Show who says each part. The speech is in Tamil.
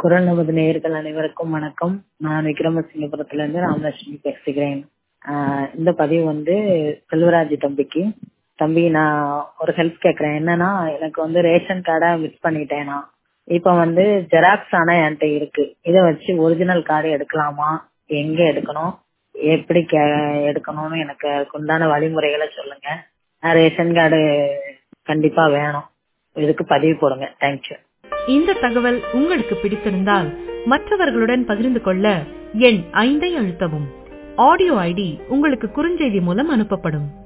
Speaker 1: குரல் நமது நேயர்கள் அனைவருக்கும் வணக்கம். நான் விக்ரமசிங்கபுரத்துல இருந்து ராமலட்சுமி பேசுகிறேன். இந்த பதிவு செல்வராஜ் தம்பிக்கு. தம்பி, நான் ஒரு ஹெல்ப் கேக்குறேன். என்னன்னா, எனக்கு ரேஷன் கார்டை மிஸ் பண்ணிட்டேனா. இப்ப ஜெராக்ஸ் ஆனா என்கிட்ட இருக்கு. இதை வச்சு ஒரிஜினல் கார்டு எடுக்கலாமா, எங்க எடுக்கணும், எப்படி எடுக்கணும்னு எனக்கு உண்டான வழிமுறைகளை சொல்லுங்க. ரேஷன் கார்டு கண்டிப்பா வேணும். இதுக்கு பதிவு போடுங்க. தேங்க்யூ.
Speaker 2: இந்த தகவல் உங்களுக்கு பிடித்திருந்தால் மற்றவர்களுடன் பகிர்ந்து கொள்ள எண் 5 அழுத்தவும். ஆடியோ ஐடி உங்களுக்கு குறுஞ்செய்தி மூலம் அனுப்பப்படும்.